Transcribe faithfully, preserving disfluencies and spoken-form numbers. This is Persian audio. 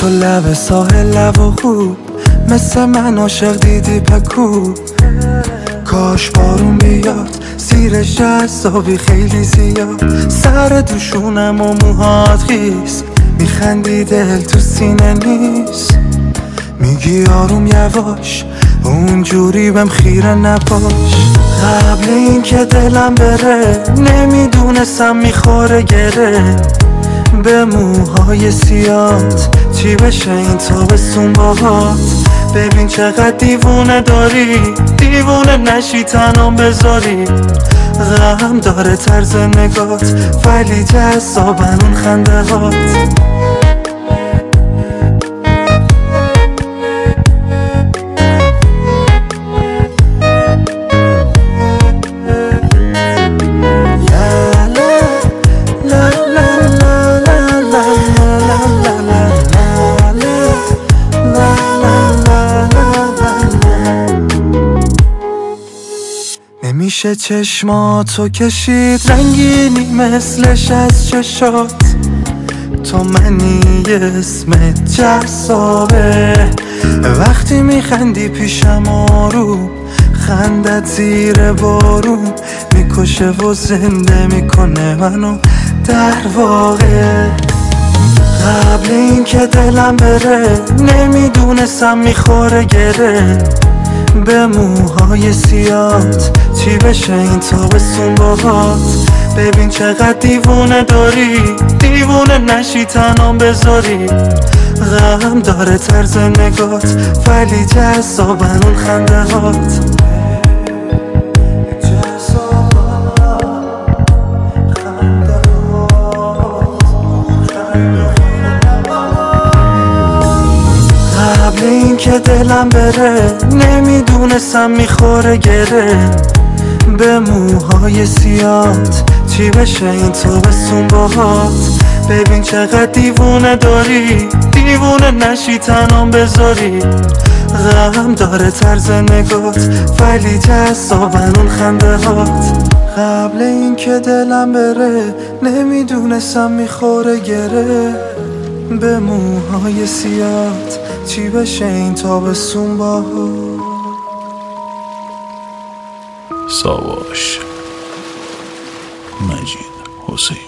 تو لب ساحل لب و خوب، مثل من عاشق دیدی پکو. کاش بارون بیاد زیرش جذابی خیلی زیاد، سر دوشونم و موهات خیس، میخندی دل تو سینه نیست. میگی آروم یواش اونجوری بهم خیره نباش. قبل این که دلم بره نمیدونستم میخوره گره به موهای سیات، چی بشه این تابستون باهات. ببین چقدر دیوونه داری، دیوونه نشی تنام بذاری. غم داره طرز نگات ولی جذابن اون خنده هات. نمیشه چشماتو کشید رنگینی مثلش از چشات. تو منی اسمت جذابه، وقتی میخندی پیشم آروم، خندت زیر بارون میکشه و زنده میکنه منو در واقع. قبل این که دلم بره نمیدونستم میخوره گره به موهای سیات، چی بشه این تابستون باهات. ببین چقدر دیوونه داری، دیوونه نشی تنام بذاری. غم داره طرز نگات ولی جذابن اون خنده هات. قبل این که دلم بره نمیدونستم میخوره گره به موهای سیات، چی بشه این تابستون باهات. ببین چقدر دیوونه داری، دیوونه نشی تنام بذاری. غم داره طرز نگات ولی جذابن اون خنده هات. قبل این که دلم بره نمیدونستم میخوره گره به موهای سیات، چی بشه این تابستون باهات. ساواش مجید حسین.